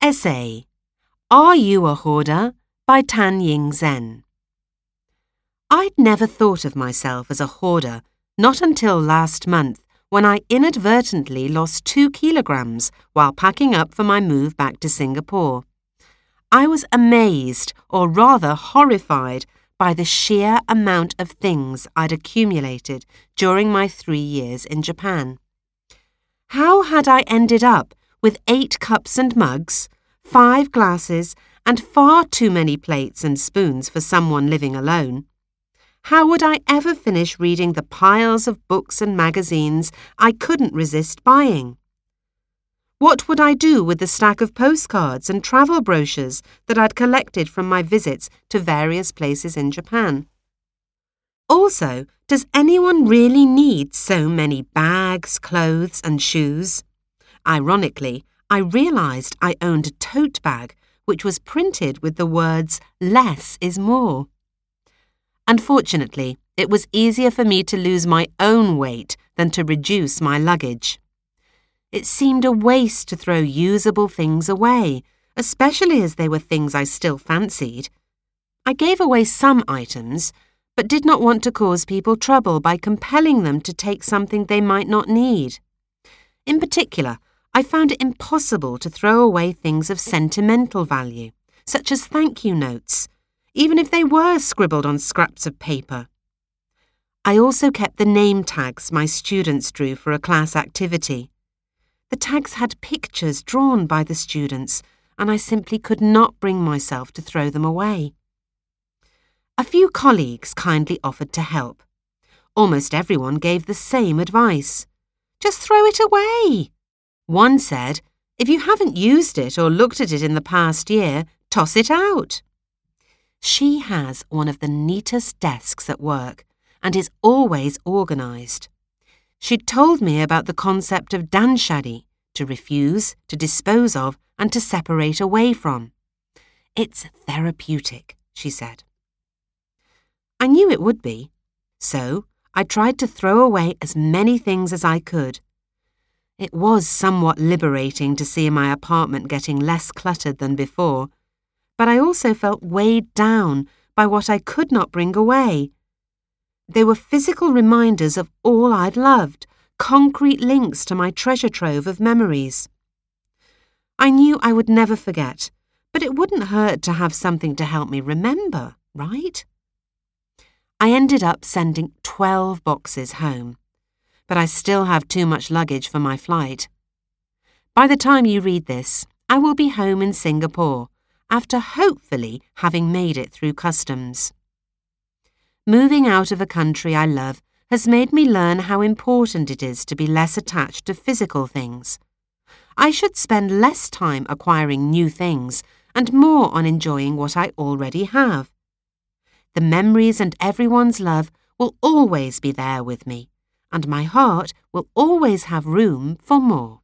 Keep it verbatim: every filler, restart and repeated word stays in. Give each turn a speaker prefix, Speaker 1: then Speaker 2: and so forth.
Speaker 1: Essay. Are You a Hoarder? By Tan Ying Zen. I'd never thought of myself as a hoarder, not until last month when I inadvertently lost two kilograms while packing up for my move back to Singapore. I was amazed, or rather horrified, by the sheer amount of things I'd accumulated during my three years in Japan. How had I ended up with eight cups and mugs, five glasses, and far too many plates and spoons for someone living alone? How would I ever finish reading the piles of books and magazines I couldn't resist buying? What would I do with the stack of postcards and travel brochures that I'd collected from my visits to various places in Japan? Also, does anyone really need so many bags, clothes, and shoes? Ironically, I realized I owned a tote bag which was printed with the words "Less is more." Unfortunately, it was easier for me to lose my own weight than to reduce my luggage. It seemed a waste to throw usable things away, especially as they were things I still fancied. I gave away some items, but did not want to cause people trouble by compelling them to take something they might not need. In particular, I found it impossible to throw away things of sentimental value, such as thank you notes, even if they were scribbled on scraps of paper. I also kept the name tags my students drew for a class activity. The tags had pictures drawn by the students, and I simply could not bring myself to throw them away. A few colleagues kindly offered to help. Almost everyone gave the same advice. Just throw it away. One said, if you haven't used it or looked at it in the past year, toss it out. She has one of the neatest desks at work and is always organised. She'd told me about the concept of danshari, to refuse, to dispose of, and to separate away from. It's therapeutic, she said. I knew it would be, so I tried to throw away as many things as I could. It was somewhat liberating to see my apartment getting less cluttered than before, but I also felt weighed down by what I could not bring away. They were physical reminders of all I'd loved, concrete links to my treasure trove of memories. I knew I would never forget, but it wouldn't hurt to have something to help me remember, right? I ended up sending twelve boxes home, but I still have too much luggage for my flight. By the time you read this, I will be home in Singapore, after hopefully having made it through customs. Moving out of a country I love has made me learn how important it is to be less attached to physical things. I should spend less time acquiring new things and more on enjoying what I already have. The memories and everyone's love will always be there with me, and my heart will always have room for more.